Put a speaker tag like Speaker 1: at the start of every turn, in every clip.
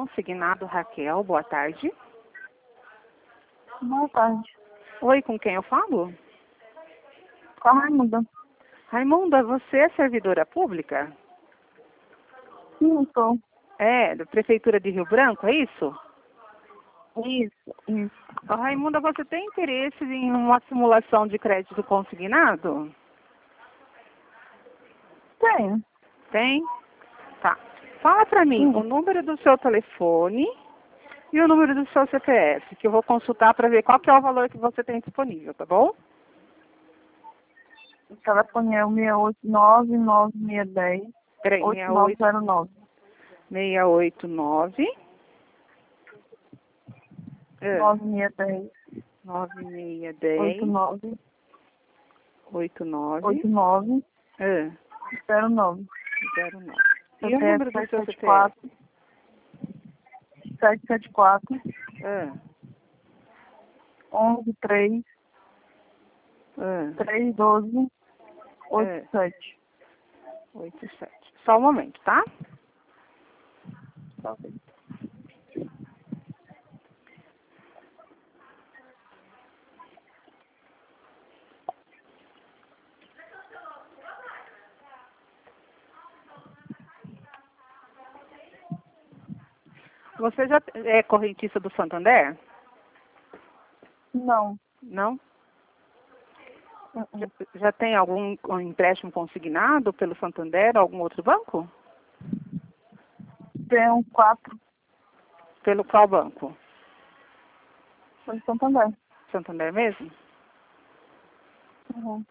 Speaker 1: Consignado Raquel, boa tarde.
Speaker 2: Boa tarde.
Speaker 1: Oi, com quem eu falo?
Speaker 2: Com a Raimunda.
Speaker 1: Raimunda, você é servidora pública?
Speaker 2: Sim, sou.
Speaker 1: É, da Prefeitura de Rio Branco, é isso?
Speaker 2: Isso.
Speaker 1: Ô, Raimunda, você tem interesse em uma simulação de crédito consignado?
Speaker 2: Tenho.
Speaker 1: Tem? Tá. Fala pra mim
Speaker 2: Sim.
Speaker 1: o número do seu telefone e o número do seu CPF, que eu vou consultar para ver qual que é o valor que você tem disponível, tá bom?
Speaker 2: O telefone é o 689-9610.
Speaker 1: Peraí,
Speaker 2: 8909.
Speaker 1: 689
Speaker 2: 9610.
Speaker 1: 9610
Speaker 2: 89.
Speaker 1: 89
Speaker 2: 89. 09.
Speaker 1: 09. E o número do seu CPF?
Speaker 2: 774
Speaker 1: Ah,
Speaker 2: 113 312 87.
Speaker 1: 87. Só um momento, tá?
Speaker 2: Tá bem.
Speaker 1: Você já é correntista do Santander?
Speaker 2: Não.
Speaker 1: Não? Já tem algum empréstimo consignado pelo Santander ou algum outro banco?
Speaker 2: Tenho 4.
Speaker 1: Pelo qual banco?
Speaker 2: Foi de Santander.
Speaker 1: Santander mesmo?
Speaker 2: Uhum.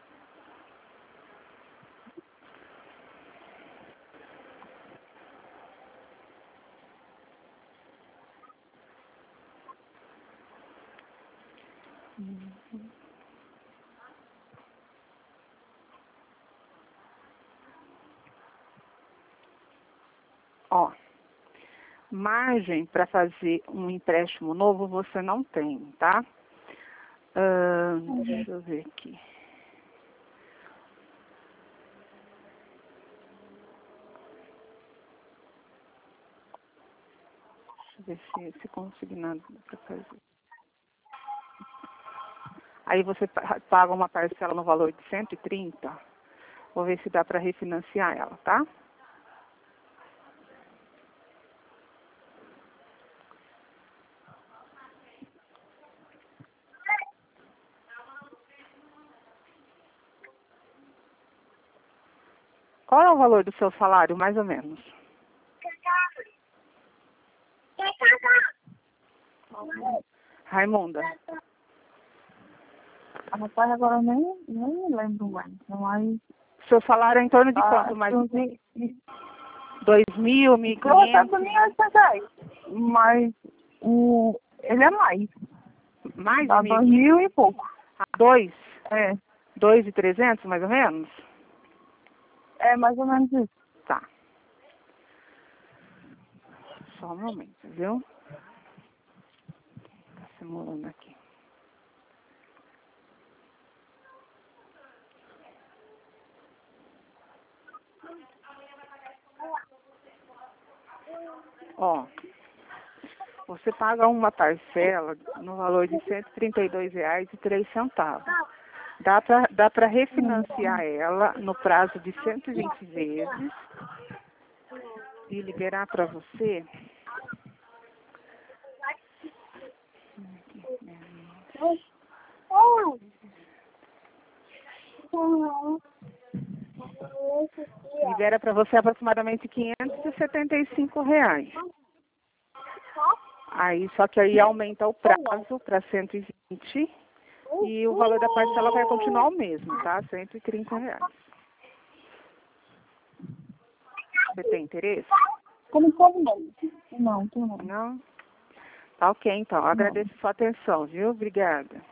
Speaker 1: Ó, margem para fazer um empréstimo novo você não tem, tá? Deixa eu ver aqui. Deixa eu ver se esse consignado dá para fazer. Aí você paga uma parcela no valor de 130. Vou ver se dá para refinanciar ela, tá? Qual é o valor do seu salário, mais ou menos? Raimunda.
Speaker 2: Rapaz, agora nem me lembro mais. Mas.
Speaker 1: Seu salário é em torno de quanto? Mais 2.000,
Speaker 2: 1.500? Mas ele é mais.
Speaker 1: Mais
Speaker 2: Dá
Speaker 1: de
Speaker 2: 2.000 e pouco.
Speaker 1: 2?
Speaker 2: É.
Speaker 1: 2.300, mais ou menos?
Speaker 2: É mais ou menos isso.
Speaker 1: Tá. Só um momento, viu? Tá simulando aqui. Ó, você paga uma parcela no valor de R$ 132,03. Dá para refinanciar ela no prazo de 120 vezes e liberar para você. Libera para você aproximadamente R$ 575. Aí, só que aí aumenta o prazo para 120 e o valor da parcela vai continuar o mesmo, tá? R$ 130. Você tem interesse?
Speaker 2: Como não? Não, não.
Speaker 1: Não? Tá ok, então. Agradeço a sua atenção, viu? Obrigada.